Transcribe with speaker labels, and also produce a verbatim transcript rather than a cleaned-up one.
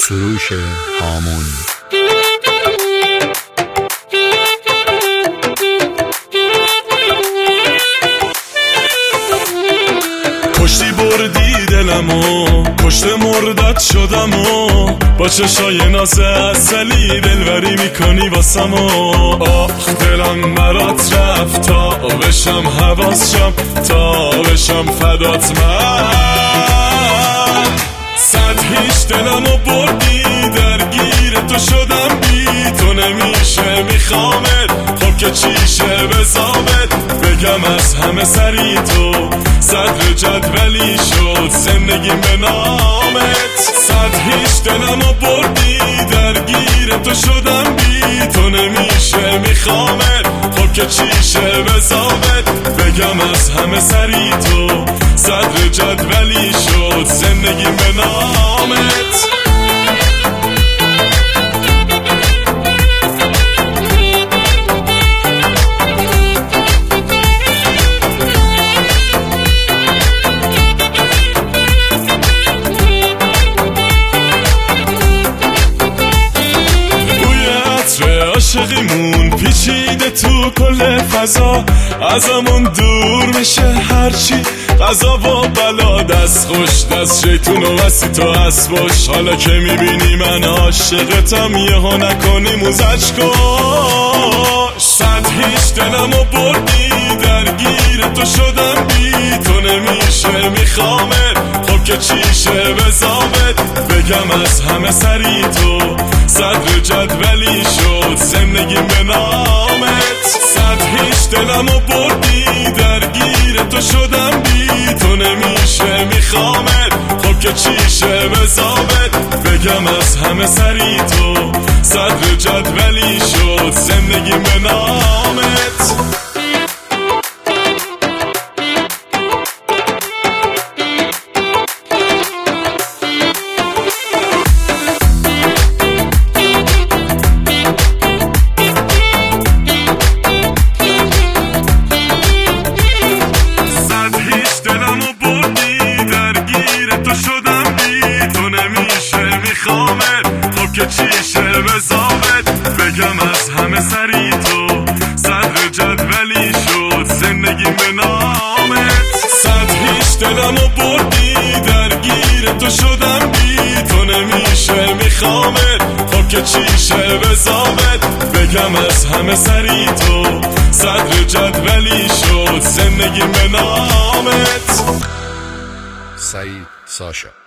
Speaker 1: سروش هامون.
Speaker 2: کشتی بردی دلمو، کشت مردت شدمو، با چشای ناز اصلی دلبری میکنی واسمو. آخ دلم برات رفت تا بشم حواس شم، تا بشم فدات من. صد هیچ دلمو بردی، درگیر تو شدم، بی تو نمیشه میخوامت. خب که چیشه بزامت، بگم از همه سری تو صدر جدولی شد زندگیم به نامت. صد هیچ دلمو بردی، درگیر تو شدم، بی تو نمیشه میخوامت. خب که چیشه بزامت، بگم از همه سری تو صدر جدولی شد زندگیم به نامت. عاشقیمون پیچیده تو کل فضا، ازمون دور میشه هرچی قضا و بلا. دست خوش دست شیطون و وسی تو اسباش، حالا که میبینی من عاشقتم یهو نکنی موزش کش. صد هیچ دلمو بردی، درگیر تو شدم، بی تو نمیشه میخوامت. خب که چیشه بزامت، بگم از همه سری تو صدر جدولی شد زندگیم به نامت. صد هیچ دلمو بردی، درگیر تو شدم، بی تو نمیشه میخوامت. خب که چیشه بزامت، بگم از همه سری تو صدر جدولی شد زندگیم به نامت. خب که چیشه بزامت، بگم از همه سری تو صدر جدولی شد زندگیم به نامت. صد هیچ دلمو بردی، درگیر تو شدم، بی تو نمیشه میخوامت. خب که چیشه بزامت، بگم از همه سری تو صدر جدولی شد زندگیم به نامت.
Speaker 1: سعید ساشا.